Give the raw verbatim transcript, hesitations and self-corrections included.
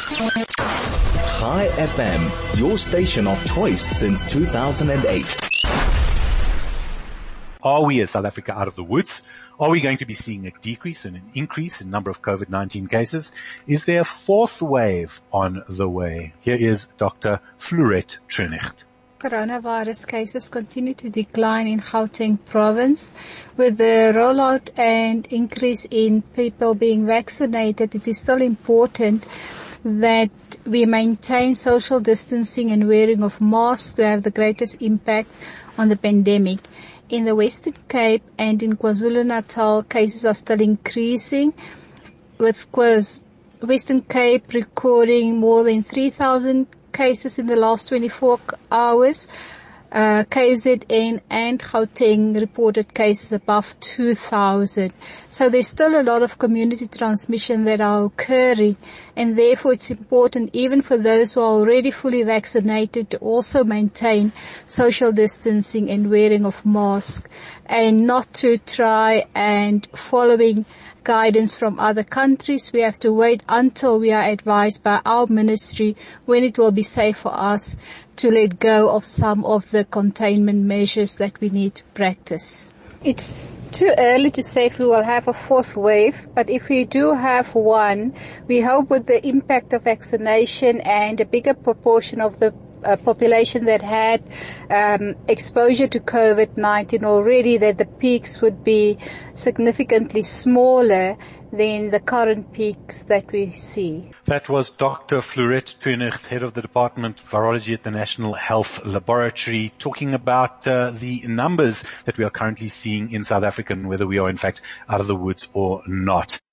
Chai F M, your station of choice since two thousand eight. Are we as South Africa out of the woods? Are we going to be seeing a decrease and an increase in number of COVID nineteen cases? Is there a fourth wave on the way? Here is Doctor Florette Treunig. Coronavirus cases continue to decline in Gauteng province. With the rollout and increase in people being vaccinated, it is still important that we maintain social distancing and wearing of masks to have the greatest impact on the pandemic. In the Western Cape and in KwaZulu-Natal, cases are still increasing, with Western Cape recording more than three thousand cases in the last twenty-four hours. Uh, K Z N and Gauteng reported cases above two thousand. So there's still a lot of community transmission that are occurring, and therefore it's important, even for those who are already fully vaccinated, to also maintain social distancing and wearing of masks, and not to try and following guidance from other countries. We have to wait until we are advised by our ministry when it will be safe for us to let go of some of the containment measures that we need to practice. It's too early to say if we will have a fourth wave, but if we do have one, we hope with the impact of vaccination and a bigger proportion of the uh, population that had um, exposure to COVID nineteen already, that the peaks would be significantly smaller than the current peaks that we see. That was Doctor Florette Treunig, head of the Department of Virology at the National Health Laboratory, talking about uh, the numbers that we are currently seeing in South Africa and whether we are in fact out of the woods or not.